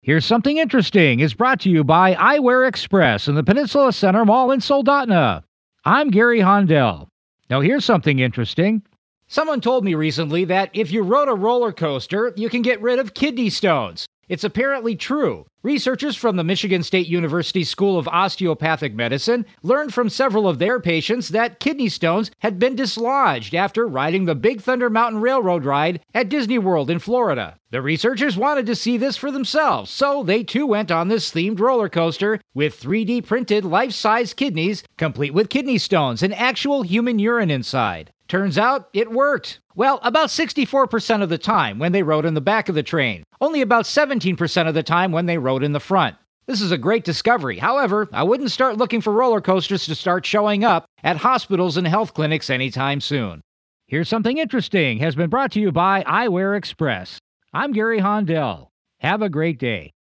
Here's something interesting is brought to you by Eyewear Express in the Peninsula Center Mall in Soldotna. I'm Gary Hondell. Now here's something interesting. Someone told me recently that if you rode a roller coaster, you can get rid of kidney stones. It's apparently true. Researchers from the Michigan State University School of Osteopathic Medicine learned from several of their patients that kidney stones had been dislodged after riding the Big Thunder Mountain Railroad ride at Disney World in Florida. The researchers wanted to see this for themselves, so they too went on this themed roller coaster with 3D printed life-size kidneys, complete with kidney stones and actual human urine inside. Turns out it worked. Well, about 64% of the time when they rode in the back of the train. Only about 17% of the time when they rode in the front. This is a great discovery. However, I wouldn't start looking for roller coasters to start showing up at hospitals and health clinics anytime soon. Here's something interesting has been brought to you by Eyewear Express. I'm Gary Hondell. Have a great day.